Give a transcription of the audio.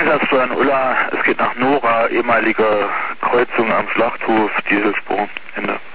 Einsatzplan Ulla, es geht nach Nora, ehemalige Kreuzung am Schlachthof, Dieselspur, Ende.